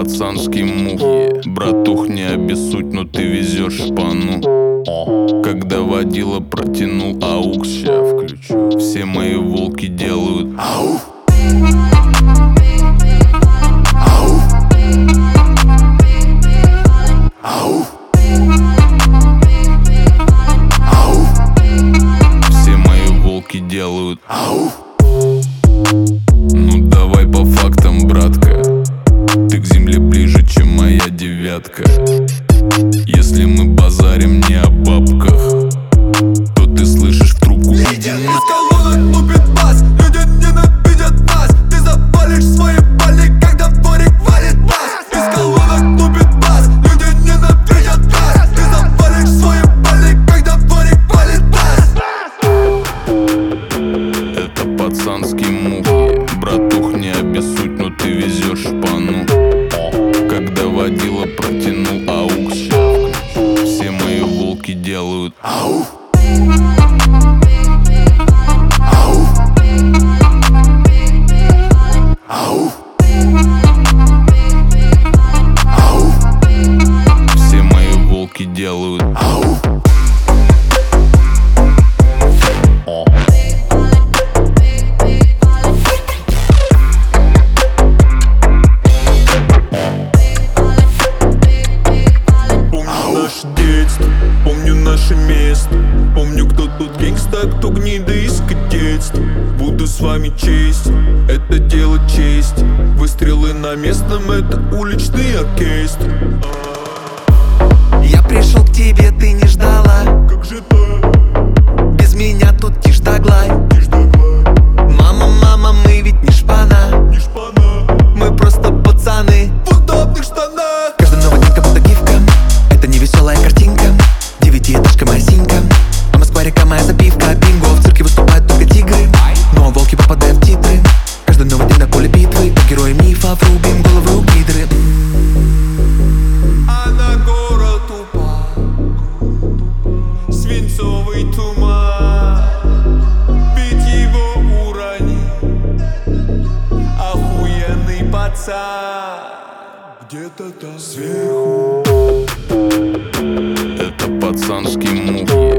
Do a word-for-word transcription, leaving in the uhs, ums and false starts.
пацанский мув. Братух, не обессудь, но ты везешь шпану. Когда водила протянул аукс, ща включу. Все мои волки делают ау. Все мои волки делают ау. Ну давай по фактам, братка. Ты к земле ближе, чем моя девятка. Если мы базарим не о бабках, то ты слышишь в трубку: иди на... Из колонок лупит бас, люди ненавидят нас. Ты запалишь свои пали, когда дворик валит бас. Из колонок лупит бас, люди ненавидят нас. Ты запалишь свои пали, когда дворик валит бас. Это пацанский мув. Братух, не обессудь, но ты везешь шпану. Когда водила протянул аукс, все мои волки делают ау. Ау. Ау. Ау. Все мои волки делают ау. Наше детство, помню наше место. Помню, кто тут гангста, кто гнида из кадетства. Буду с вами честь, это дело чести. Выстрелы на местном, это уличный оркестр. Я пришел к тебе, ты не ждала. Как же так? Без меня тут тишь да гладь. Мама, мама, мы ведь не шпана. Не шпана. Мы просто пацаны В удобных штанах. Каждый новый день как будто гифка. Это не веселая картинка. Девятиэтажка моя синька, а Москва река моя запивка. Бинго, в цирке выступают только тигры, но волки попадают в титры. Каждый новый день на поле битвы, как герои мифов, рубим головы у гидры. А на город упал свинцовый туман. Ведь его уронил охуенный пацан. Где-то там сверху. Это пацанский мув.